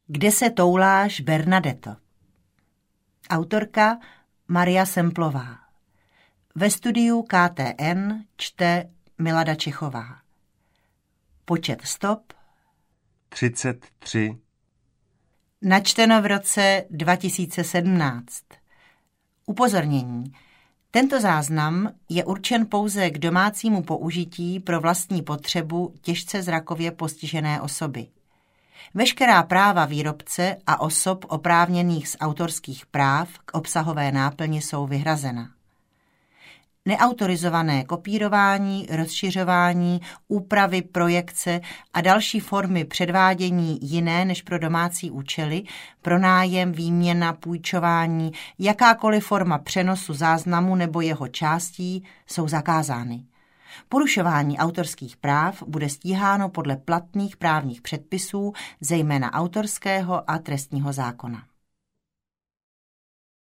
Kde se touláš, Bernadetto? Autorka Maria Semplová. Ve studiu KTN čte Milada Čechová. Počet stop 33. Načteno v roce 2017. Upozornění. Tento záznam je určen pouze k domácímu použití pro vlastní potřebu těžce zrakově postižené osoby. Veškerá práva výrobce a osob oprávněných z autorských práv k obsahové náplni jsou vyhrazena. Neautorizované kopírování, rozšiřování, úpravy, projekce a další formy předvádění jiné než pro domácí účely, pronájem, výměna, půjčování, jakákoliv forma přenosu záznamu nebo jeho částí jsou zakázány. Porušování autorských práv bude stíháno podle platných právních předpisů, zejména autorského a trestního zákona.